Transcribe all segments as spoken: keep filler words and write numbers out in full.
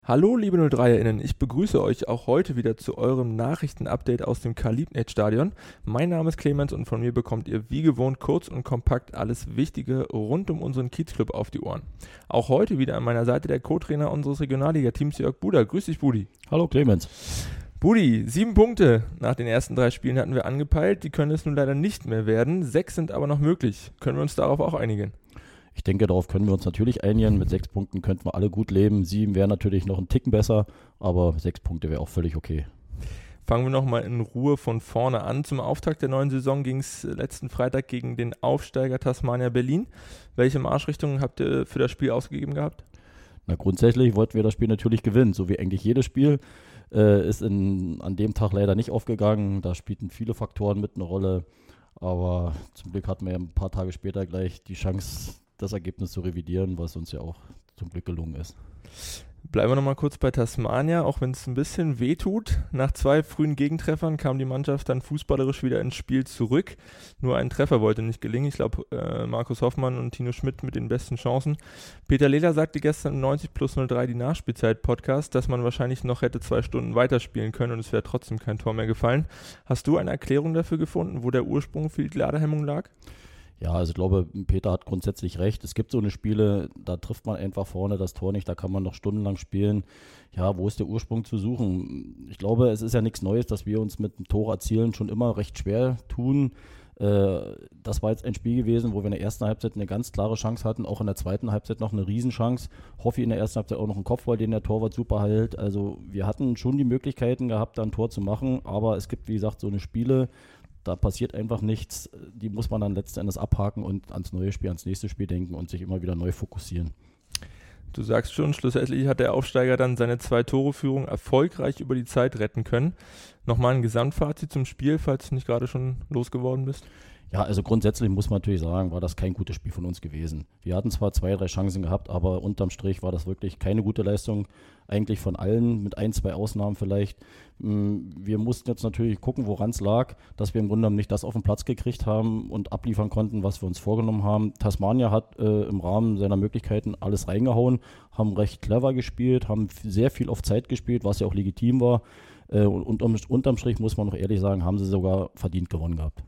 Hallo liebe null drei-Erinnen, ich begrüße euch auch heute wieder zu eurem Nachrichtenupdate aus dem Karl-Liebknecht-Stadion. Mein Name ist Clemens und von mir bekommt ihr wie gewohnt kurz und kompakt alles Wichtige rund um unseren Kiezclub auf die Ohren. Auch heute wieder an meiner Seite der Co-Trainer unseres Regionalliga-Teams Jörg Buder. Grüß dich, Budi. Hallo Clemens. Budi, sieben Punkte nach den ersten drei Spielen hatten wir angepeilt, die können es nun leider nicht mehr werden, sechs sind aber noch möglich. Können wir uns darauf auch einigen? Ich denke, darauf können wir uns natürlich einigen. Mit sechs Punkten könnten wir alle gut leben. Sieben wäre natürlich noch ein Ticken besser, aber sechs Punkte wäre auch völlig okay. Fangen wir nochmal in Ruhe von vorne an. Zum Auftakt der neuen Saison ging es letzten Freitag gegen den Aufsteiger Tasmania Berlin. Welche Marschrichtungen habt ihr für das Spiel ausgegeben gehabt? Na, grundsätzlich wollten wir das Spiel natürlich gewinnen, so wie eigentlich jedes Spiel. Äh, ist in, an dem Tag leider nicht aufgegangen. Da spielten viele Faktoren mit eine Rolle. Aber zum Glück hatten wir ein paar Tage später gleich die Chance, das Ergebnis zu revidieren, was uns ja auch zum Glück gelungen ist. Bleiben wir nochmal kurz bei Tasmania, auch wenn es ein bisschen wehtut. Nach zwei frühen Gegentreffern kam die Mannschaft dann fußballerisch wieder ins Spiel zurück. Nur ein Treffer wollte nicht gelingen. Ich glaube, äh, Markus Hoffmann und Tino Schmidt mit den besten Chancen. Peter Lehler sagte gestern im neunzig plus null drei die Nachspielzeit-Podcast, dass man wahrscheinlich noch hätte zwei Stunden weiterspielen können und es wäre trotzdem kein Tor mehr gefallen. Hast du eine Erklärung dafür gefunden, wo der Ursprung für die Ladehemmung lag? Ja, also ich glaube, Peter hat grundsätzlich recht. Es gibt so eine Spiele, da trifft man einfach vorne das Tor nicht, da kann man noch stundenlang spielen. Ja, wo ist der Ursprung zu suchen? Ich glaube, es ist ja nichts Neues, dass wir uns mit dem Tor erzielen schon immer recht schwer tun. Äh, das war jetzt ein Spiel gewesen, wo wir in der ersten Halbzeit eine ganz klare Chance hatten, auch in der zweiten Halbzeit noch eine Riesenchance. Hoffi in der ersten Halbzeit auch noch einen Kopfball, den der Torwart super hält. Also wir hatten schon die Möglichkeiten gehabt, da ein Tor zu machen, aber es gibt, wie gesagt, so eine Spiele, da passiert einfach nichts, die muss man dann letzten Endes abhaken und ans neue Spiel, ans nächste Spiel denken und sich immer wieder neu fokussieren. Du sagst schon, schlussendlich hat der Aufsteiger dann seine Zwei-Tore-Führung erfolgreich über die Zeit retten können. Nochmal ein Gesamtfazit zum Spiel, falls du nicht gerade schon losgeworden bist. Ja, also grundsätzlich muss man natürlich sagen, war das kein gutes Spiel von uns gewesen. Wir hatten zwar zwei, drei Chancen gehabt, aber unterm Strich war das wirklich keine gute Leistung, eigentlich von allen, mit ein, zwei Ausnahmen vielleicht. Wir mussten jetzt natürlich gucken, woran es lag, dass wir im Grunde genommen nicht das auf den Platz gekriegt haben und abliefern konnten, was wir uns vorgenommen haben. Tasmania hat äh, im Rahmen seiner Möglichkeiten alles reingehauen, haben recht clever gespielt, haben sehr viel auf Zeit gespielt, was ja auch legitim war. Äh, und um, unterm Strich muss man noch ehrlich sagen, haben sie sogar verdient gewonnen gehabt.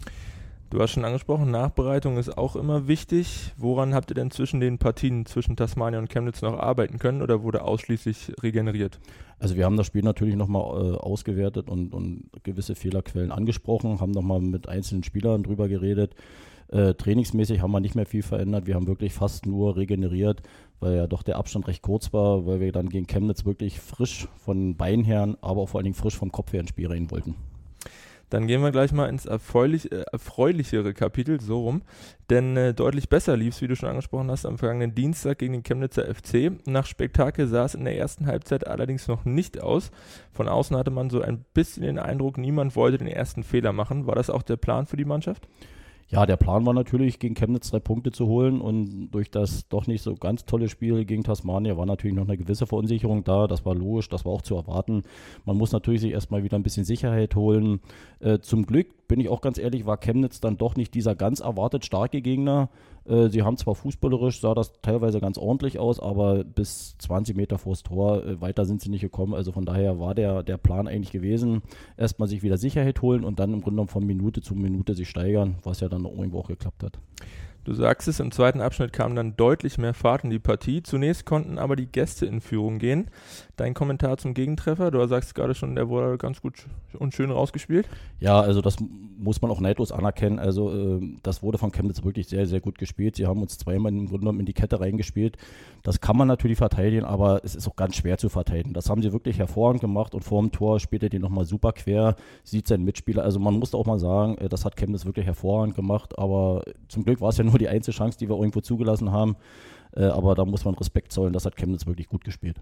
Du hast schon angesprochen, Nachbereitung ist auch immer wichtig. Woran habt ihr denn zwischen den Partien zwischen Tasmania und Chemnitz noch arbeiten können oder wurde ausschließlich regeneriert? Also wir haben das Spiel natürlich nochmal äh, ausgewertet und, und gewisse Fehlerquellen angesprochen, haben nochmal mit einzelnen Spielern drüber geredet. Äh, trainingsmäßig haben wir nicht mehr viel verändert, wir haben wirklich fast nur regeneriert, weil ja doch der Abstand recht kurz war, weil wir dann gegen Chemnitz wirklich frisch von Beinen her, aber auch vor allen Dingen frisch vom Kopf her ins Spiel rein wollten. Dann gehen wir gleich mal ins erfreulich, äh, erfreulichere Kapitel, so rum. Denn äh, deutlich besser lief es, wie du schon angesprochen hast, am vergangenen Dienstag gegen den Chemnitzer F C. Nach Spektakel sah es in der ersten Halbzeit allerdings noch nicht aus. Von außen hatte man so ein bisschen den Eindruck, niemand wollte den ersten Fehler machen. War das auch der Plan für die Mannschaft? Ja, der Plan war natürlich, gegen Chemnitz drei Punkte zu holen und durch das doch nicht so ganz tolle Spiel gegen Tasmania war natürlich noch eine gewisse Verunsicherung da. Das war logisch, das war auch zu erwarten. Man muss natürlich sich erstmal wieder ein bisschen Sicherheit holen. Äh, zum Glück, bin ich auch ganz ehrlich, war Chemnitz dann doch nicht dieser ganz erwartet starke Gegner. Äh, sie haben zwar fußballerisch, sah das teilweise ganz ordentlich aus, aber bis zwanzig Meter vors Tor, äh, weiter sind sie nicht gekommen. Also von daher war der, der Plan eigentlich gewesen, erstmal sich wieder Sicherheit holen und dann im Grunde genommen von Minute zu Minute sich steigern, was ja dann irgendwo auch geklappt hat. Du sagst es, im zweiten Abschnitt kam dann deutlich mehr Fahrt in die Partie. Zunächst konnten aber die Gäste in Führung gehen. Dein Kommentar zum Gegentreffer, du sagst gerade schon, der wurde ganz gut und schön rausgespielt. Ja, also das muss man auch neidlos anerkennen. Also äh, das wurde von Chemnitz wirklich sehr, sehr gut gespielt. Sie haben uns zweimal im Grunde genommen in die Kette reingespielt. Das kann man natürlich verteidigen, aber es ist auch ganz schwer zu verteidigen. Das haben sie wirklich hervorragend gemacht und vor dem Tor spielt er den nochmal super quer, sieht seinen Mitspieler. Also man muss auch mal sagen, das hat Chemnitz wirklich hervorragend gemacht, aber zum Glück war es ja nur die einzige Chance, die wir irgendwo zugelassen haben. Äh, aber da muss man Respekt zollen, das hat Chemnitz wirklich gut gespielt.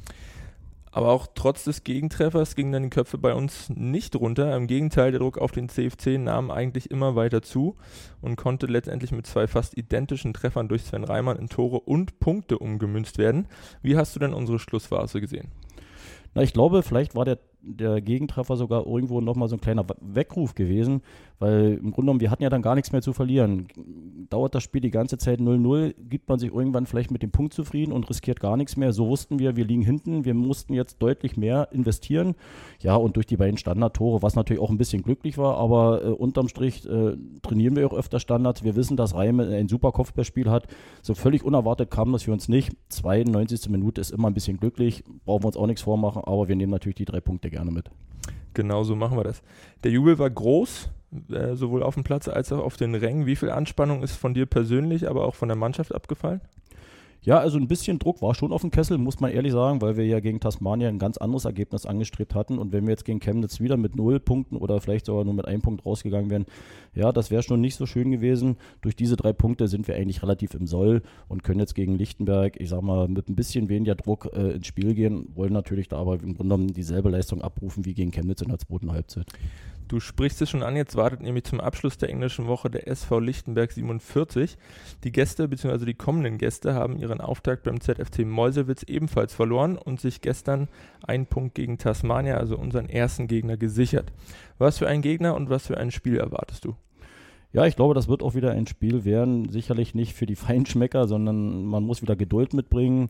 Aber auch trotz des Gegentreffers gingen dann die Köpfe bei uns nicht runter. Im Gegenteil, der Druck auf den C F C nahm eigentlich immer weiter zu und konnte letztendlich mit zwei fast identischen Treffern durch Sven Reimann in Tore und Punkte umgemünzt werden. Wie hast du denn unsere Schlussphase gesehen? Na, ich glaube, vielleicht war der der Gegentreffer sogar irgendwo nochmal so ein kleiner Weckruf gewesen, weil im Grunde genommen, wir hatten ja dann gar nichts mehr zu verlieren. Dauert das Spiel die ganze Zeit null null, gibt man sich irgendwann vielleicht mit dem Punkt zufrieden und riskiert gar nichts mehr. So wussten wir, wir liegen hinten, wir mussten jetzt deutlich mehr investieren. Ja, und durch die beiden Standardtore, was natürlich auch ein bisschen glücklich war, aber äh, unterm Strich äh, trainieren wir auch öfter Standards. Wir wissen, dass Reime ein super Kopfballspiel hat. So völlig unerwartet kam das für uns nicht. zweiundneunzigste Minute ist immer ein bisschen glücklich, brauchen wir uns auch nichts vormachen, aber wir nehmen natürlich die drei Punkte gerne mit. Genau so machen wir das. Der Jubel war groß, äh, sowohl auf dem Platz als auch auf den Rängen. Wie viel Anspannung ist von dir persönlich, aber auch von der Mannschaft abgefallen? Ja, also ein bisschen Druck war schon auf dem Kessel, muss man ehrlich sagen, weil wir ja gegen Tasmania ein ganz anderes Ergebnis angestrebt hatten. Und wenn wir jetzt gegen Chemnitz wieder mit null Punkten oder vielleicht sogar nur mit einem Punkt rausgegangen wären, ja, das wäre schon nicht so schön gewesen. Durch diese drei Punkte sind wir eigentlich relativ im Soll und können jetzt gegen Lichtenberg, ich sag mal, mit ein bisschen weniger Druck äh, ins Spiel gehen, wollen natürlich da aber im Grunde genommen dieselbe Leistung abrufen wie gegen Chemnitz in der zweiten Halbzeit. Du sprichst es schon an, jetzt wartet nämlich zum Abschluss der englischen Woche der S V Lichtenberg siebenundvierzig. Die Gäste bzw. die kommenden Gäste haben ihren Auftakt beim Z F C Meuselwitz ebenfalls verloren und sich gestern einen Punkt gegen Tasmania, also unseren ersten Gegner, gesichert. Was für ein Gegner und was für ein Spiel erwartest du? Ja, ich glaube, das wird auch wieder ein Spiel werden, sicherlich nicht für die Feinschmecker, sondern man muss wieder Geduld mitbringen,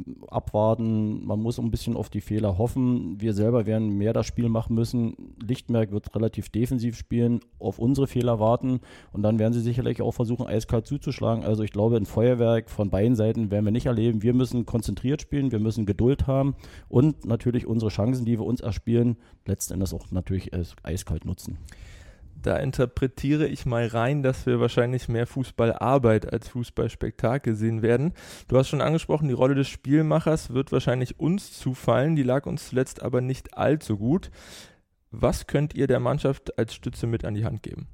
abwarten, man muss ein bisschen auf die Fehler hoffen. Wir selber werden mehr das Spiel machen müssen. Lichtenberg wird relativ defensiv spielen, auf unsere Fehler warten und dann werden sie sicherlich auch versuchen, eiskalt zuzuschlagen. Also ich glaube, ein Feuerwerk von beiden Seiten werden wir nicht erleben. Wir müssen konzentriert spielen, wir müssen Geduld haben und natürlich unsere Chancen, die wir uns erspielen, letzten Endes auch natürlich eiskalt nutzen. Da interpretiere ich mal rein, dass wir wahrscheinlich mehr Fußballarbeit als Fußballspektakel sehen werden. Du hast schon angesprochen, die Rolle des Spielmachers wird wahrscheinlich uns zufallen, die lag uns zuletzt aber nicht allzu gut. Was könnt ihr der Mannschaft als Stütze mit an die Hand geben?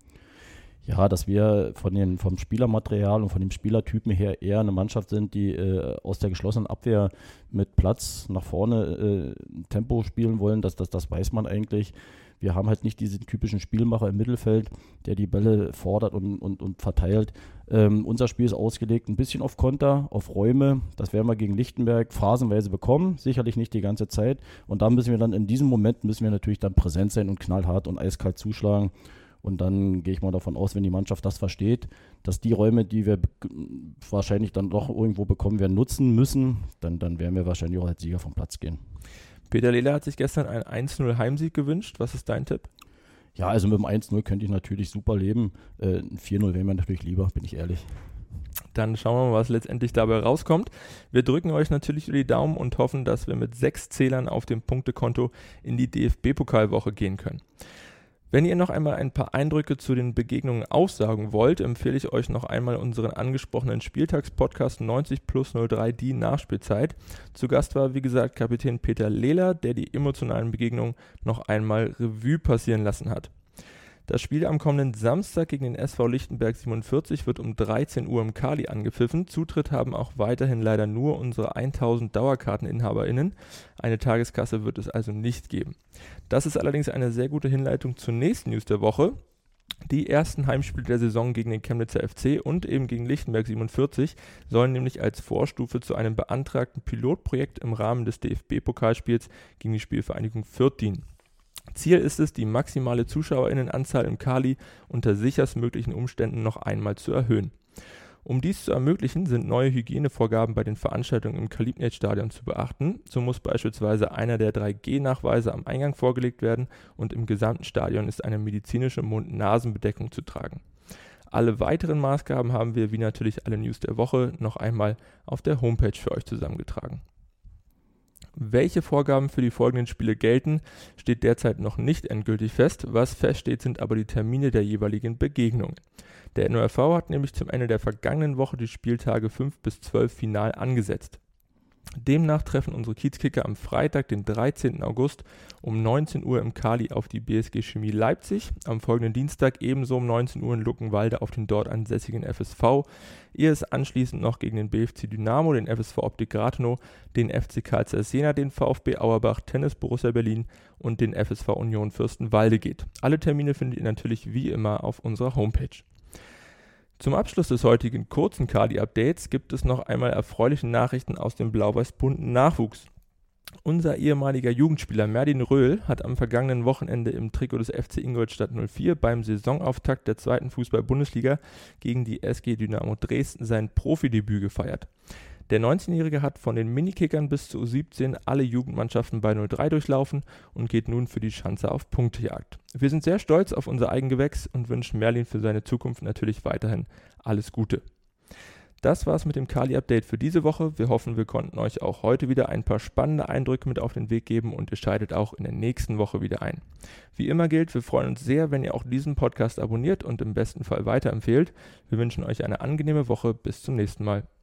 Ja, dass wir von den, vom Spielermaterial und von dem Spielertypen her eher eine Mannschaft sind, die äh, aus der geschlossenen Abwehr mit Platz nach vorne äh, Tempo spielen wollen, das, das, das weiß man eigentlich. Wir haben halt nicht diesen typischen Spielmacher im Mittelfeld, der die Bälle fordert und, und, und verteilt. Ähm, unser Spiel ist ausgelegt ein bisschen auf Konter, auf Räume. Das werden wir gegen Lichtenberg phasenweise bekommen, sicherlich nicht die ganze Zeit. Und da müssen wir dann in diesem Moment müssen wir natürlich dann präsent sein und knallhart und eiskalt zuschlagen. Und dann gehe ich mal davon aus, wenn die Mannschaft das versteht, dass die Räume, die wir wahrscheinlich dann doch irgendwo bekommen werden, nutzen müssen, dann, dann werden wir wahrscheinlich auch als Sieger vom Platz gehen. Peter Lehler hat sich gestern einen eins null Heimsieg gewünscht. Was ist dein Tipp? Ja, also mit dem eins null könnte ich natürlich super leben. Äh, ein vier null wäre mir natürlich lieber, bin ich ehrlich. Dann schauen wir mal, was letztendlich dabei rauskommt. Wir drücken euch natürlich die Daumen und hoffen, dass wir mit sechs Zählern auf dem Punktekonto in die D F B-Pokalwoche gehen können. Wenn ihr noch einmal ein paar Eindrücke zu den Begegnungen aussagen wollt, empfehle ich euch noch einmal unseren angesprochenen Spieltagspodcast neunzig plus null drei, die Nachspielzeit. Zu Gast war, wie gesagt, Kapitän Peter Lehler, der die emotionalen Begegnungen noch einmal Revue passieren lassen hat. Das Spiel am kommenden Samstag gegen den S V Lichtenberg siebenundvierzig wird um dreizehn Uhr im Kali angepfiffen. Zutritt haben auch weiterhin leider nur unsere tausend DauerkarteninhaberInnen. Eine Tageskasse wird es also nicht geben. Das ist allerdings eine sehr gute Hinleitung zur nächsten News der Woche. Die ersten Heimspiele der Saison gegen den Chemnitzer F C und eben gegen Lichtenberg siebenundvierzig sollen nämlich als Vorstufe zu einem beantragten Pilotprojekt im Rahmen des D F B-Pokalspiels gegen die Spielvereinigung Fürth dienen. Ziel ist es, die maximale ZuschauerInnenanzahl im Kali unter sicherstmöglichen Umständen noch einmal zu erhöhen. Um dies zu ermöglichen, sind neue Hygienevorgaben bei den Veranstaltungen im Kalibnet-Stadion zu beachten. So muss beispielsweise einer der drei G-Nachweise am Eingang vorgelegt werden und im gesamten Stadion ist eine medizinische Mund-Nasen-Bedeckung zu tragen. Alle weiteren Maßgaben haben wir, wie natürlich alle News der Woche, noch einmal auf der Homepage für euch zusammengetragen. Welche Vorgaben für die folgenden Spiele gelten, steht derzeit noch nicht endgültig fest. Was feststeht, sind aber die Termine der jeweiligen Begegnungen. Der N O R V hat nämlich zum Ende der vergangenen Woche die Spieltage fünf bis zwölf final angesetzt. Demnach treffen unsere Kiezkicker am Freitag, den dreizehnten August um neunzehn Uhr im Kali auf die B S G Chemie Leipzig, am folgenden Dienstag ebenso um neunzehn Uhr in Luckenwalde auf den dort ansässigen F S V, ehe es anschließend noch gegen den B F C Dynamo, den F S V Optik Rathenow, den F C Karl Zeiss Jena, den VfB Auerbach, Tennis Borussia Berlin und den F S V Union Fürstenwalde geht. Alle Termine findet ihr natürlich wie immer auf unserer Homepage. Zum Abschluss des heutigen kurzen Kali-Updates gibt es noch einmal erfreuliche Nachrichten aus dem blau-weiß-bunten Nachwuchs. Unser ehemaliger Jugendspieler Merlin Röhl hat am vergangenen Wochenende im Trikot des F C Ingolstadt null vier beim Saisonauftakt der zweiten Fußball-Bundesliga gegen die S G Dynamo Dresden sein Profidebüt gefeiert. Der neunzehnjährige hat von den Minikickern bis zu U siebzehn alle Jugendmannschaften bei null drei durchlaufen und geht nun für die Schanze auf Punktejagd. Wir sind sehr stolz auf unser Eigengewächs und wünschen Merlin für seine Zukunft natürlich weiterhin alles Gute. Das war's mit dem Kali-Update für diese Woche. Wir hoffen, wir konnten euch auch heute wieder ein paar spannende Eindrücke mit auf den Weg geben und ihr schaltet auch in der nächsten Woche wieder ein. Wie immer gilt, wir freuen uns sehr, wenn ihr auch diesen Podcast abonniert und im besten Fall weiterempfehlt. Wir wünschen euch eine angenehme Woche. Bis zum nächsten Mal.